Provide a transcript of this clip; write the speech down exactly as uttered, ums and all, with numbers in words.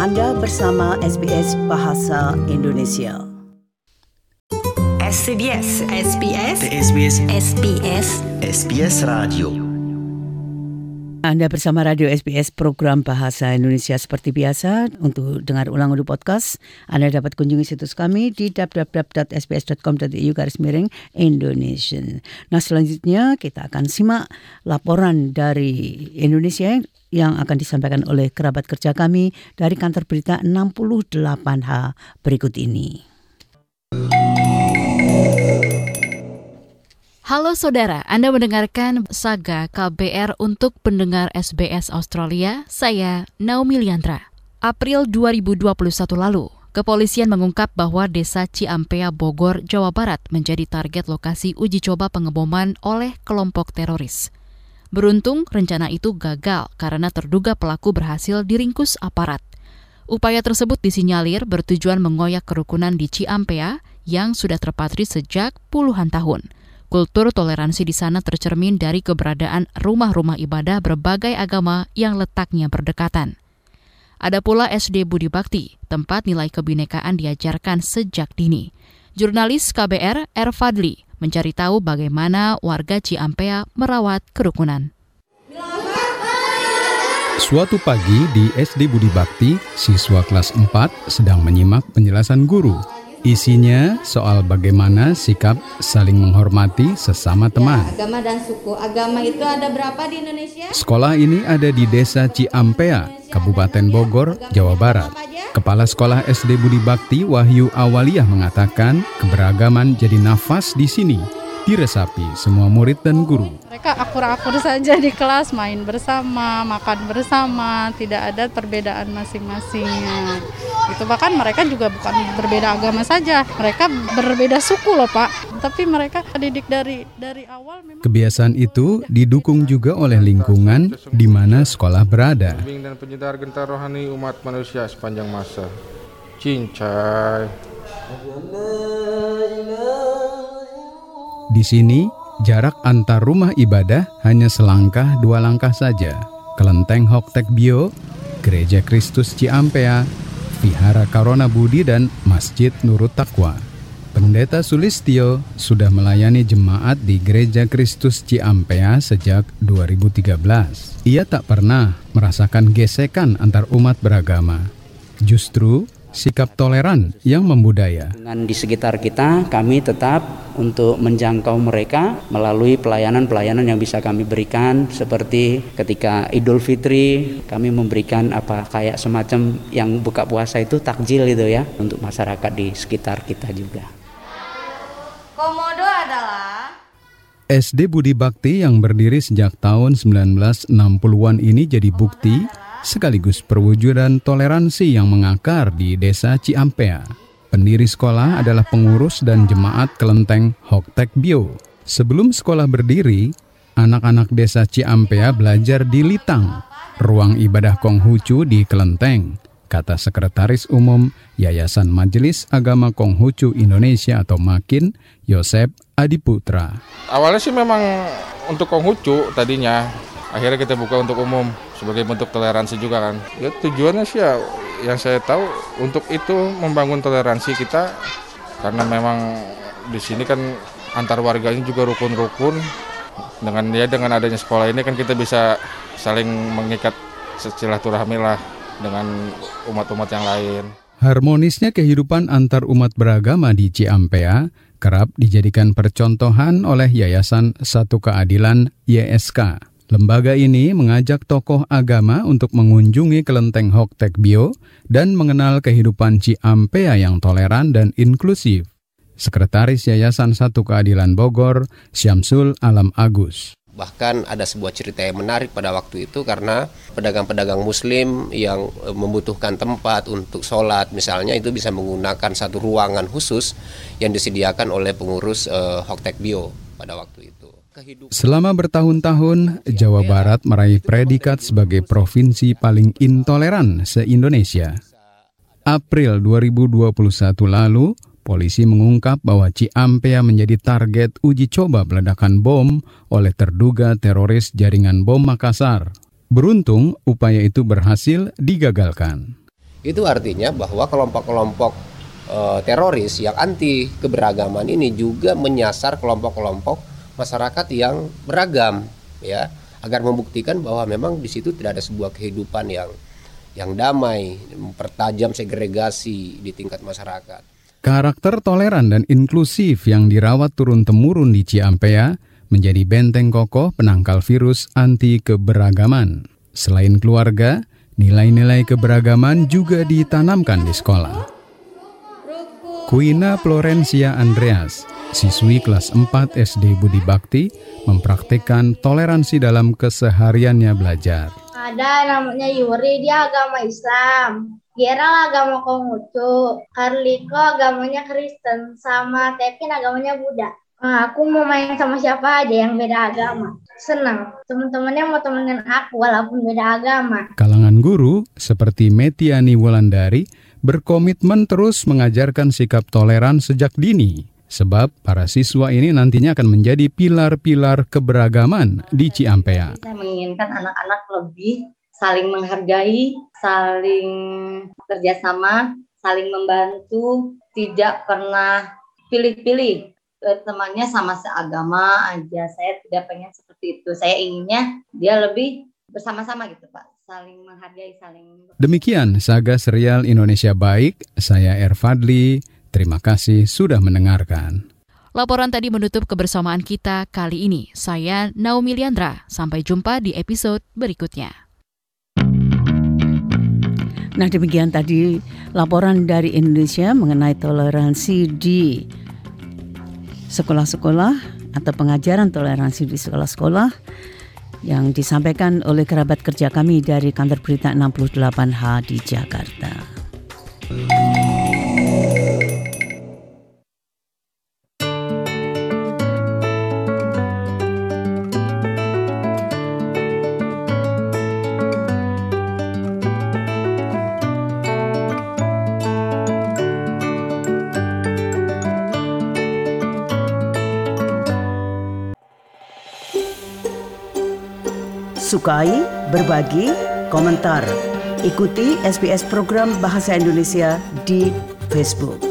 Anda bersama S B S Bahasa Indonesia. S B S S B S S B S S B S S B S Radio. Anda bersama Radio S B S program Bahasa Indonesia seperti biasa. Untuk dengar ulang audio podcast, Anda dapat kunjungi situs kami di w w w dot s b s dot com dot a u garis miring Indonesian. Nah, selanjutnya kita akan simak laporan dari Indonesia yang akan disampaikan oleh kerabat kerja kami dari kantor berita enam puluh delapan H berikut ini. Halo saudara, Anda mendengarkan Saga K B R untuk pendengar S B S Australia, saya Naomi Liandra. April dua ribu dua puluh satu lalu, kepolisian mengungkap bahwa Desa Ciampea, Bogor, Jawa Barat menjadi target lokasi uji coba pengeboman oleh kelompok teroris. Beruntung, rencana itu gagal karena terduga pelaku berhasil diringkus aparat. Upaya tersebut disinyalir bertujuan mengoyak kerukunan di Ciampea yang sudah terpatri sejak puluhan tahun. Kultur toleransi di sana tercermin dari keberadaan rumah-rumah ibadah berbagai agama yang letaknya berdekatan. Ada pula S D Budi Bakti, tempat nilai kebinekaan diajarkan sejak dini. Jurnalis K B R, R. Fadli, mencari tahu bagaimana warga Ciampea merawat kerukunan. Suatu pagi di S D Budi Bakti, siswa kelas empat sedang menyimak penjelasan guru. Isinya soal bagaimana sikap saling menghormati sesama teman. Ya, agama dan suku. Agama itu ada berapa di Indonesia? Sekolah ini ada di Desa Ciampea, Kabupaten Bogor, Jawa Barat. Kepala Sekolah S D Budi Bakti, Wahyu Awaliyah, mengatakan keberagaman jadi nafas di sini. Diresapi semua murid dan guru. Mereka akur-akur saja di kelas, main bersama, makan bersama, tidak ada perbedaan masing-masingnya. Itu bahkan mereka juga bukan berbeda agama saja, mereka berbeda suku loh Pak. Tapi mereka didik dari dari awal memang. Kebiasaan itu didukung juga oleh lingkungan di mana sekolah berada. Dan penyedar gentar rohani umat manusia sepanjang masa. Cincai. Di sini, jarak antar rumah ibadah hanya selangkah dua langkah saja. Kelenteng Hoktek Bio, Gereja Kristus Ciampea, Vihara Karona Budi, dan Masjid Nurut Taqwa. Pendeta Sulistyo sudah melayani jemaat di Gereja Kristus Ciampea sejak dua ribu tiga belas. Ia tak pernah merasakan gesekan antar umat beragama. Justru sikap toleran yang membudaya. Dengan di sekitar kita, kami tetap untuk menjangkau mereka melalui pelayanan-pelayanan yang bisa kami berikan, seperti ketika Idul Fitri kami memberikan apa kayak semacam yang buka puasa itu takjil itu ya untuk masyarakat di sekitar kita juga. Komodo adalah S D Budi Bakti yang berdiri sejak tahun sembilan belas enam puluhan ini jadi bukti sekaligus perwujudan toleransi yang mengakar di Desa Ciampea. Pendiri sekolah adalah pengurus dan jemaat kelenteng Hoktek Bio. Sebelum sekolah berdiri, anak-anak Desa Ciampea belajar di Litang, ruang ibadah Konghucu di kelenteng, kata Sekretaris Umum Yayasan Majelis Agama Konghucu Indonesia atau MAKIN, Yosep Adiputra. Awalnya sih memang untuk Konghucu tadinya, akhirnya kita buka untuk umum sebagai bentuk toleransi juga kan. Ya tujuannya sih ya yang saya tahu untuk itu membangun toleransi kita, karena memang di sini kan antar warga ini juga rukun-rukun. Dengan ya dengan adanya sekolah ini kan kita bisa saling mengikat silaturahmi lah dengan umat-umat yang lain. Harmonisnya kehidupan antar umat beragama di Ciampea kerap dijadikan percontohan oleh Yayasan Satu Keadilan Y S K. Lembaga ini mengajak tokoh agama untuk mengunjungi kelenteng Hoktek Bio dan mengenal kehidupan Ciampea yang toleran dan inklusif. Sekretaris Yayasan Satu Keadilan Bogor, Syamsul Alam Agus. Bahkan ada sebuah cerita yang menarik pada waktu itu karena pedagang-pedagang muslim yang membutuhkan tempat untuk sholat misalnya itu bisa menggunakan satu ruangan khusus yang disediakan oleh pengurus uh, Hoktek Bio pada waktu itu. Selama bertahun-tahun, Jawa Barat meraih predikat sebagai provinsi paling intoleran se-Indonesia. April dua ribu dua puluh satu lalu, polisi mengungkap bahwa Ciampea menjadi target uji coba peledakan bom oleh terduga teroris jaringan bom Makassar. Beruntung, upaya itu berhasil digagalkan. Itu artinya bahwa kelompok-kelompok e, teroris yang anti keberagaman ini juga menyasar kelompok-kelompok masyarakat yang beragam, ya, agar membuktikan bahwa memang di situ tidak ada sebuah kehidupan yang yang damai, mempertajam segregasi di tingkat masyarakat. Karakter toleran dan inklusif yang dirawat turun-temurun di Ciampea menjadi benteng kokoh penangkal virus anti keberagaman. Selain keluarga, nilai-nilai keberagaman juga ditanamkan di sekolah. Kuina Florencia Andreas, siswi kelas empat S D Budi Bakti, mempraktikkan toleransi dalam kesehariannya belajar. Ada namanya Yuri, dia agama Islam. Gerald agama Konghucu, Carliko agamanya Kristen, sama Tevin agamanya Buddha. Nah, aku mau main sama siapa aja yang beda agama. Senang, teman-temannya mau temenin aku walaupun beda agama. Kalangan guru seperti Metiani Wulandari berkomitmen terus mengajarkan sikap toleran sejak dini. Sebab para siswa ini nantinya akan menjadi pilar-pilar keberagaman di Ciampea. Saya menginginkan anak-anak lebih saling menghargai, saling kerjasama, saling membantu, tidak pernah pilih-pilih. Temannya sama seagama aja, saya tidak pengen seperti itu. Saya inginnya dia lebih bersama-sama gitu Pak, saling menghargai, saling... Demikian Saga Serial Indonesia Baik, saya Er Fadli, terima kasih sudah mendengarkan. Laporan tadi menutup kebersamaan kita kali ini. Saya Naomi Liandra, sampai jumpa di episode berikutnya. Nah, demikian tadi laporan dari Indonesia mengenai toleransi di sekolah-sekolah atau pengajaran toleransi di sekolah-sekolah yang disampaikan oleh kerabat kerja kami dari kantor berita enam puluh delapan H di Jakarta. Sukai, berbagi, komentar. Ikuti S B S program Bahasa Indonesia di Facebook.